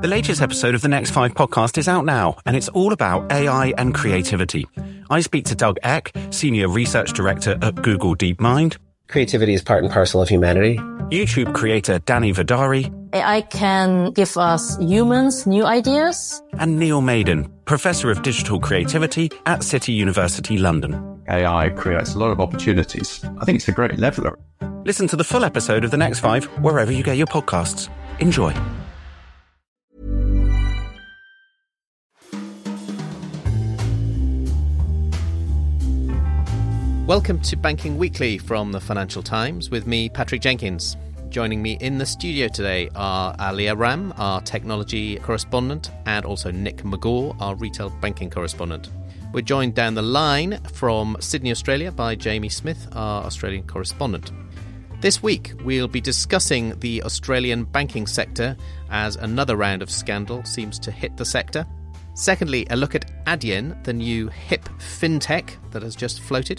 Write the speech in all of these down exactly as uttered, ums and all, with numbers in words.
The latest episode of the Next Five podcast is out now, and it's all about A I and creativity. I speak to Doug Eck, Senior Research Director at Google DeepMind. Creativity is part and parcel of humanity. YouTube creator Danny Vidari. A I can give us humans new ideas. And Neil Maiden, Professor of Digital Creativity at City University London. A I creates a lot of opportunities. I think it's a great leveller. Listen to the full episode of The Next Five wherever you get your podcasts. Enjoy. Welcome to Banking Weekly from the Financial Times with me, Patrick Jenkins. Joining me in the studio today are Alia Ram, our technology correspondent, and also Nick McGaw, our retail banking correspondent. We're joined down the line from Sydney, Australia by Jamie Smith, our Australian correspondent. This week, we'll be discussing the Australian banking sector as another round of scandal seems to hit the sector. Secondly, a look at Adyen, the new hip fintech that has just floated.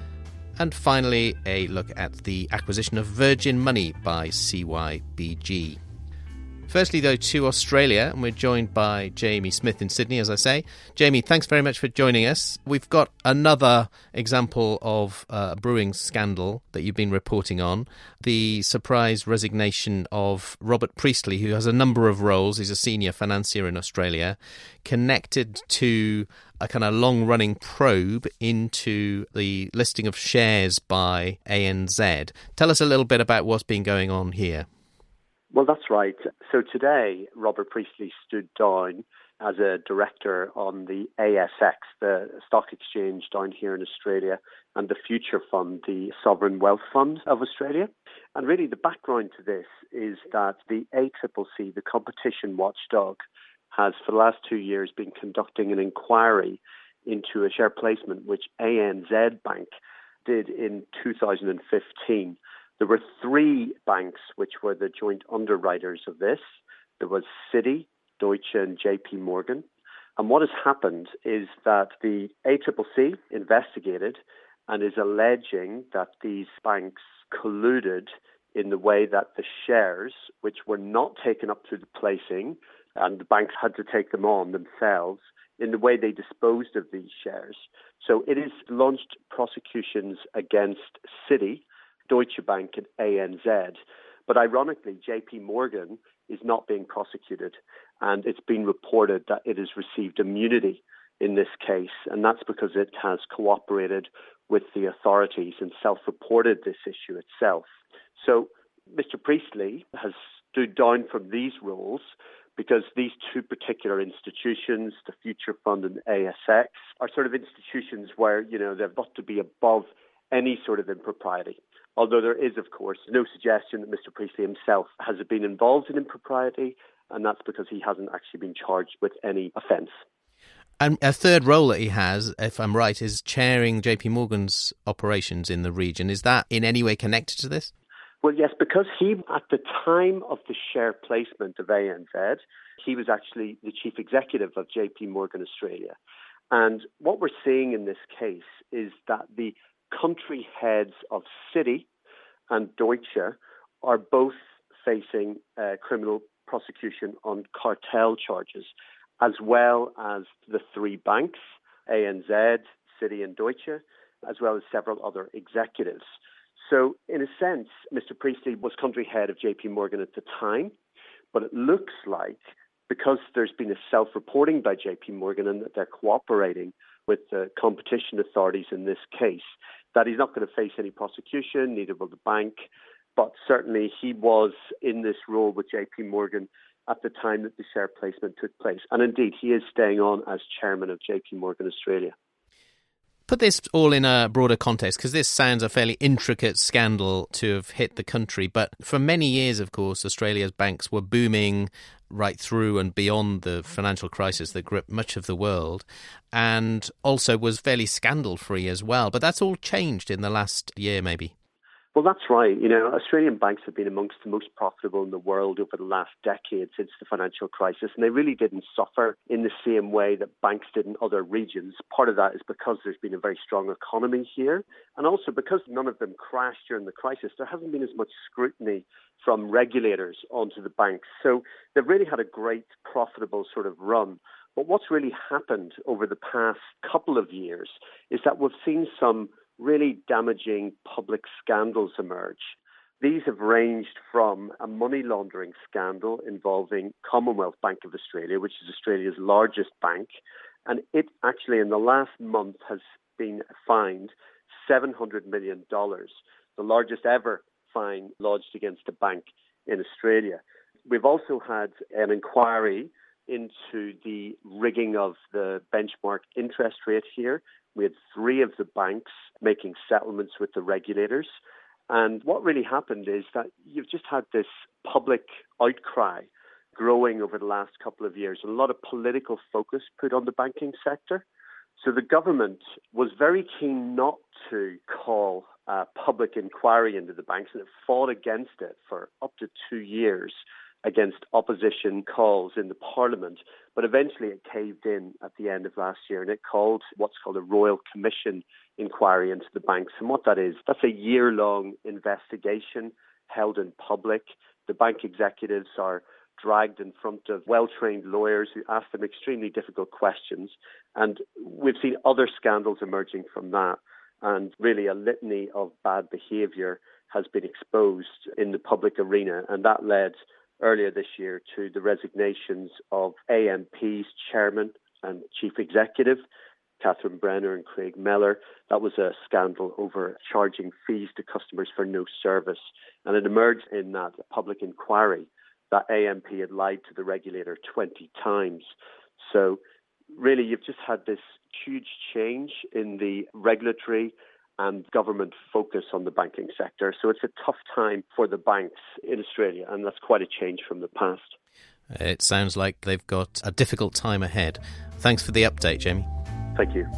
And finally, a look at the acquisition of Virgin Money by C Y B G. Firstly, though, to Australia, and we're joined by Jamie Smith in Sydney, as I say. Jamie, thanks very much for joining us. We've got another example of a brewing scandal that you've been reporting on, the surprise resignation of Robert Priestley, who has a number of roles. He's a senior financier in Australia, connected to a kind of long-running probe into the listing of shares by A N Z. Tell us a little bit about what's been going on here. Well, that's right. So today, Robert Priestley stood down as a director on the A S X, the stock exchange down here in Australia, and the Future Fund, the Sovereign Wealth Fund of Australia. And really the background to this is that the A C C C, the competition watchdog, has for the last two years been conducting an inquiry into a share placement which A N Z Bank did in two thousand fifteen. There were three banks which were the joint underwriters of this. There was Citi, Deutsche and J P Morgan. And what has happened is that the A C C C investigated and is alleging that these banks colluded in the way that the shares, which were not taken up through the placing, and the banks had to take them on themselves, in the way they disposed of these shares. So it has launched prosecutions against Citi, Deutsche Bank and A N Z. But ironically, J P Morgan is not being prosecuted, and it's been reported that it has received immunity in this case, and that's because it has cooperated with the authorities and self-reported this issue itself. So Mister Priestley has stood down from these roles because these two particular institutions, the Future Fund and A S X, are sort of institutions where, you know, they've got to be above any sort of impropriety. Although there is, of course, no suggestion that Mister Priestley himself has been involved in impropriety, and that's because he hasn't actually been charged with any offence. And a third role that he has, if I'm right, is chairing J P Morgan's operations in the region. Is that in any way connected to this? Well, yes, because he, at the time of the share placement of A N Z, he was actually the chief executive of J P Morgan Australia. And what we're seeing in this case is that the country heads of Citi and Deutsche are both facing uh, criminal prosecution on cartel charges, as well as the three banks, A N Z, Citi and Deutsche, as well as several other executives. So in a sense, Mister Priestley was country head of J P Morgan at the time, but it looks like because there's been a self-reporting by J P Morgan and that they're cooperating with the competition authorities in this case, that he's not going to face any prosecution, neither will the bank. But certainly he was in this role with J P Morgan at the time that the share placement took place. And indeed, he is staying on as chairman of J P Morgan Australia. Put this all in a broader context, because this sounds a fairly intricate scandal to have hit the country. But for many years, of course, Australia's banks were booming right through and beyond the financial crisis that gripped much of the world, and also was fairly scandal-free as well. But that's all changed in the last year, maybe. Well, that's right. You know, Australian banks have been amongst the most profitable in the world over the last decade since the financial crisis, and they really didn't suffer in the same way that banks did in other regions. Part of that is because there's been a very strong economy here, and also because none of them crashed during the crisis, there hasn't been as much scrutiny from regulators onto the banks. So they've really had a great, profitable sort of run. But what's really happened over the past couple of years is that we've seen some really damaging public scandals emerge. These have ranged from a money laundering scandal involving Commonwealth Bank of Australia, which is Australia's largest bank, and it actually in the last month has been fined seven hundred million dollars, the largest ever fine lodged against a bank in Australia. We've also had an inquiry into the rigging of the benchmark interest rate here. We had three of the banks making settlements with the regulators. And what really happened is that you've just had this public outcry growing over the last couple of years, and a lot of political focus put on the banking sector. So the government was very keen not to call a public inquiry into the banks, and it fought against it for up to two years against opposition calls in the Parliament. But eventually it caved in at the end of last year, and it called what's called a Royal Commission inquiry into the banks. And what that is, that's a year-long investigation held in public. The bank executives are dragged in front of well-trained lawyers who ask them extremely difficult questions. And we've seen other scandals emerging from that. And really a litany of bad behaviour has been exposed in the public arena. And that led earlier this year to the resignations of A M P's chairman and chief executive, Catherine Brenner and Craig Mellor. That was a scandal over charging fees to customers for no service. And it emerged in that public inquiry that A M P had lied to the regulator twenty times. So really, you've just had this huge change in the regulatory and government focus on the banking sector. So it's a tough time for the banks in Australia, and that's quite a change from the past. It sounds like they've got a difficult time ahead. Thanks for the update, Jamie. Thank you.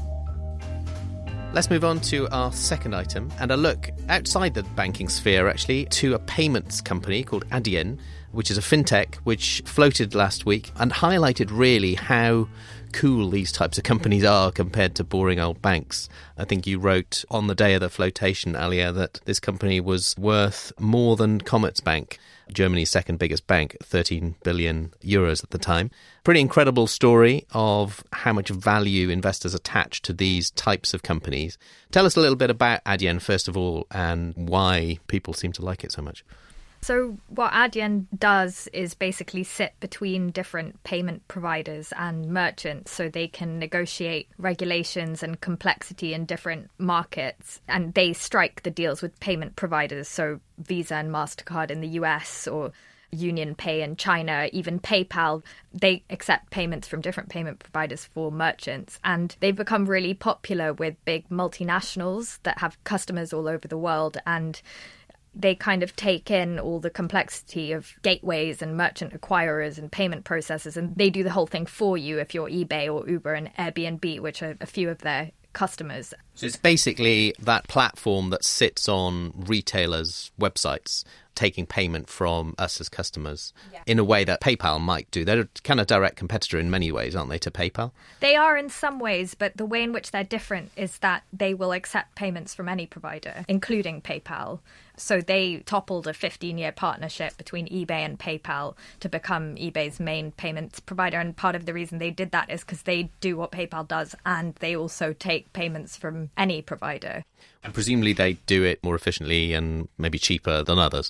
Let's move on to our second item and a look outside the banking sphere, actually, to a payments company called Adyen, which is a fintech which floated last week and highlighted really how cool these types of companies are compared to boring old banks. I think you wrote on the day of the flotation, Alia, that this company was worth more than Commerzbank, Germany's second biggest bank, thirteen billion euros at the time. Pretty incredible story of how much value investors attach to these types of companies. Tell us a little bit about Adyen, first of all, and why people seem to like it so much. So what Adyen does is basically sit between different payment providers and merchants so they can negotiate regulations and complexity in different markets. And they strike the deals with payment providers, so Visa and MasterCard in the U S or Union Pay in China, even PayPal. They accept payments from different payment providers for merchants. And they've become really popular with big multinationals that have customers all over the world, and they kind of take in all the complexity of gateways and merchant acquirers and payment processors, and they do the whole thing for you if you're eBay or Uber and Airbnb, which are a few of their customers. So it's basically that platform that sits on retailers' websites, taking payment from us as customers, yeah, in a way that PayPal might do. They're a kind of direct competitor in many ways, aren't they, to PayPal? They are in some ways, but the way in which they're different is that they will accept payments from any provider, including PayPal. So they toppled a fifteen-year partnership between eBay and PayPal to become eBay's main payments provider. And part of the reason they did that is because they do what PayPal does, and they also take payments from any provider. And presumably they do it more efficiently and maybe cheaper than others.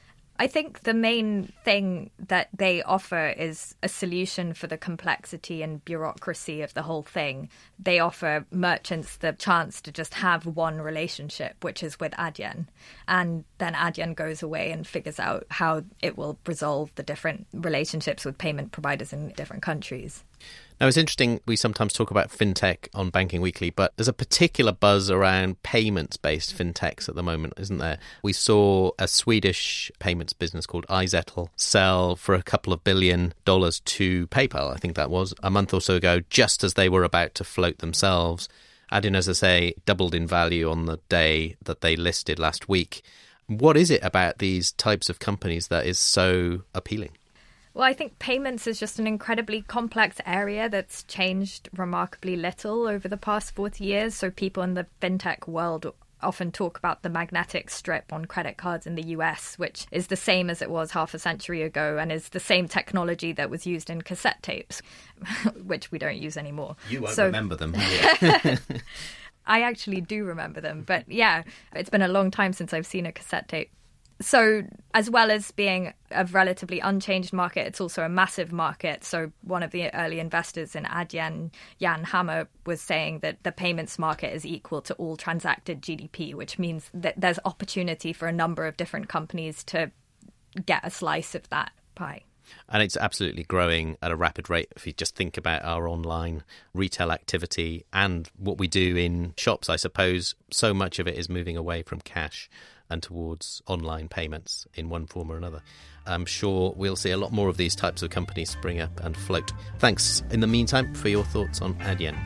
I think the main thing that they offer is a solution for the complexity and bureaucracy of the whole thing. They offer merchants the chance to just have one relationship, which is with Adyen. And then Adyen goes away and figures out how it will resolve the different relationships with payment providers in different countries. Now, it's interesting, we sometimes talk about fintech on Banking Weekly, but there's a particular buzz around payments-based fintechs at the moment, isn't there? We saw a Swedish payments business called iZettle sell for a couple of billion dollars to PayPal, I think that was, a month or so ago, just as they were about to float themselves. Adyen, as I say, doubled in value on the day that they listed last week. What is it about these types of companies that is so appealing? Well, I think payments is just an incredibly complex area that's changed remarkably little over the past forty years. So people in the fintech world often talk about the magnetic strip on credit cards in the U S, which is the same as it was half a century ago and is the same technology that was used in cassette tapes, which we don't use anymore. You won't so... remember them. I actually do remember them. But yeah, it's been a long time since I've seen a cassette tape. So as well as being a relatively unchanged market, it's also a massive market. So one of the early investors in Adyen, Jan Hammer, was saying that the payments market is equal to all transacted G D P, which means that there's opportunity for a number of different companies to get a slice of that pie. And it's absolutely growing at a rapid rate. If you just think about our online retail activity and what we do in shops, I suppose so much of it is moving away from cash and towards online payments in one form or another. I'm sure we'll see a lot more of these types of companies spring up and float. Thanks, in the meantime, for your thoughts on Adyen.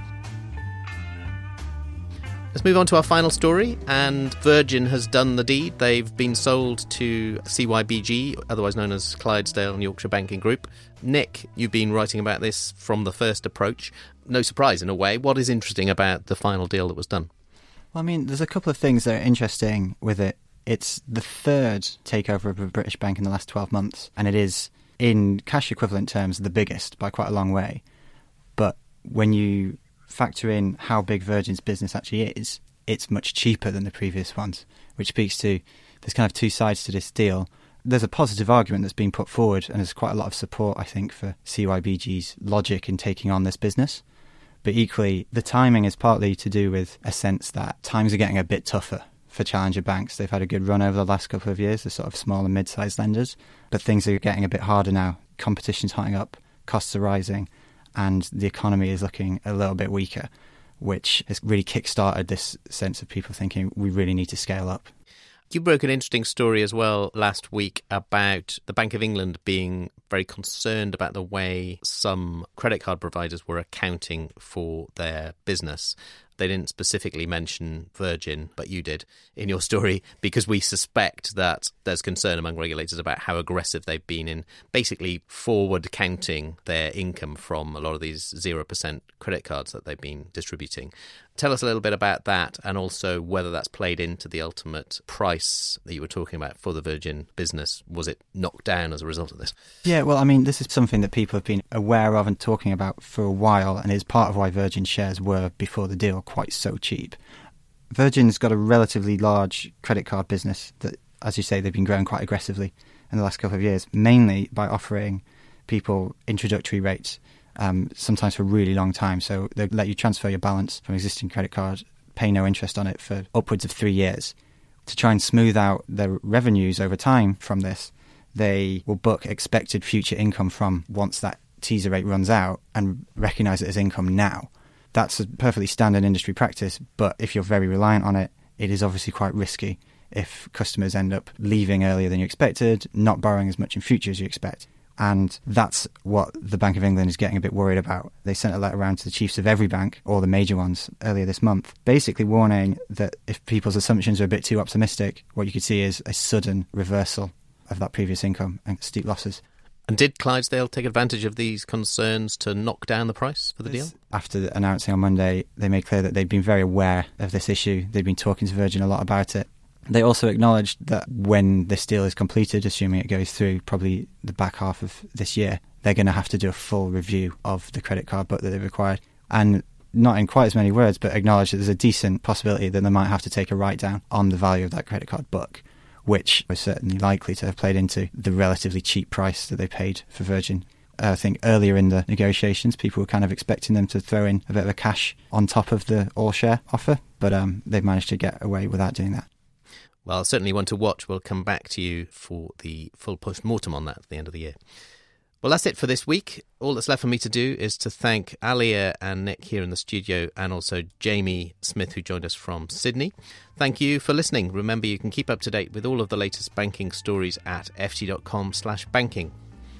Let's move on to our final story, and Virgin has done the deed. They've been sold to C Y B G, otherwise known as Clydesdale and Yorkshire Banking Group. Nick, you've been writing about this from the first approach. No surprise in a way. What is interesting about the final deal that was done? Well, I mean, there's a couple of things that are interesting with it. It's the third takeover of a British bank in the last twelve months, and it is, in cash equivalent terms, the biggest by quite a long way. But when you factor in how big Virgin's business actually is, it's much cheaper than the previous ones, which speaks to there's kind of two sides to this deal. There's a positive argument that's been put forward, and there's quite a lot of support, I think, for C Y B G's logic in taking on this business. But equally, the timing is partly to do with a sense that times are getting a bit tougher for challenger banks. They've had a good run over the last couple of years, the sort of small and mid-sized lenders, but things are getting a bit harder now. Competition's hotting up, costs are rising, and the economy is looking a little bit weaker, which has really kick-started this sense of people thinking we really need to scale up. You broke an interesting story as well last week about the Bank of England being very concerned about the way some credit card providers were accounting for their business. They didn't specifically mention Virgin, but you did in your story, because we suspect that there's concern among regulators about how aggressive they've been in basically forward counting their income from a lot of these zero percent credit cards that they've been distributing. Tell us a little bit about that, and also whether that's played into the ultimate price that you were talking about for the Virgin business. Was it knocked down as a result of this? Yeah, well, I mean, this is something that people have been aware of and talking about for a while, and is part of why Virgin shares were, before the deal, quite so cheap. Virgin's got a relatively large credit card business that, as you say, they've been growing quite aggressively in the last couple of years, mainly by offering people introductory rates, um, sometimes for a really long time. So they let you transfer your balance from existing credit card, pay no interest on it for upwards of three years. To try and smooth out their revenues over time from this, they will book expected future income from once that teaser rate runs out and recognise it as income now. That's a perfectly standard industry practice, but if you're very reliant on it, it is obviously quite risky if customers end up leaving earlier than you expected, not borrowing as much in future as you expect. And that's what the Bank of England is getting a bit worried about. They sent a letter around to the chiefs of every bank, all the major ones, earlier this month, basically warning that if people's assumptions are a bit too optimistic, what you could see is a sudden reversal of that previous income and steep losses. And did Clydesdale take advantage of these concerns to knock down the price for the deal? After announcing on Monday, they made clear that they'd been very aware of this issue. They'd been talking to Virgin a lot about it. They also acknowledged that when this deal is completed, assuming it goes through probably the back half of this year, they're going to have to do a full review of the credit card book that they've acquired. And not in quite as many words, but acknowledge that there's a decent possibility that they might have to take a write-down on the value of that credit card book, which was certainly likely to have played into the relatively cheap price that they paid for Virgin. Uh, I think earlier in the negotiations, people were kind of expecting them to throw in a bit of a cash on top of the all-share offer, but um, they've managed to get away without doing that. Well, certainly one to watch. We'll come back to you for the full post-mortem on that at the end of the year. Well, that's it for this week. All that's left for me to do is to thank Alia and Nick here in the studio, and also Jamie Smith, who joined us from Sydney. Thank you for listening. Remember, you can keep up to date with all of the latest banking stories at ft.com slash banking.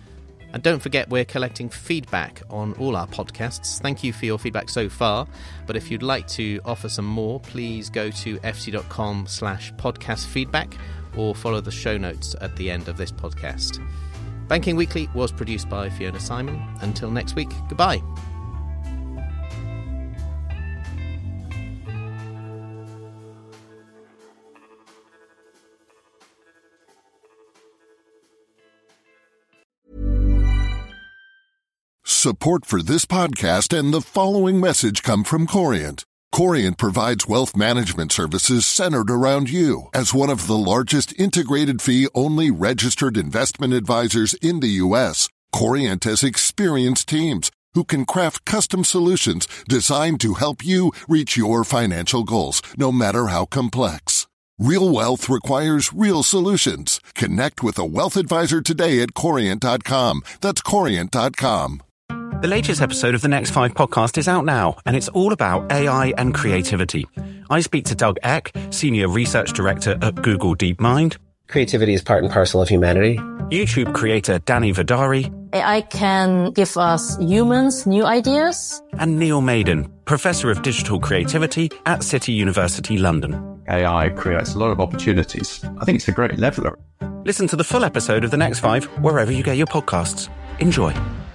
And don't forget, we're collecting feedback on all our podcasts. Thank you for your feedback so far. But if you'd like to offer some more, please go to ft.com slash podcast feedback or follow the show notes at the end of this podcast. Banking Weekly was produced by Fiona Simon. Until next week, goodbye. Support for this podcast and the following message come from Corient. Corient provides wealth management services centered around you. As one of the largest integrated fee-only registered investment advisors in the U S, Corient has experienced teams who can craft custom solutions designed to help you reach your financial goals, no matter how complex. Real wealth requires real solutions. Connect with a wealth advisor today at corient dot com. That's corient dot com. The latest episode of the Next Five podcast is out now, and it's all about A I and creativity. I speak to Doug Eck, Senior Research Director at Google DeepMind. Creativity is part and parcel of humanity. YouTube creator Danny Vidari. A I can give us humans new ideas. And Neil Maiden, Professor of Digital Creativity at City University London. A I creates a lot of opportunities. I think it's a great leveler. Listen to the full episode of The Next Five wherever you get your podcasts. Enjoy.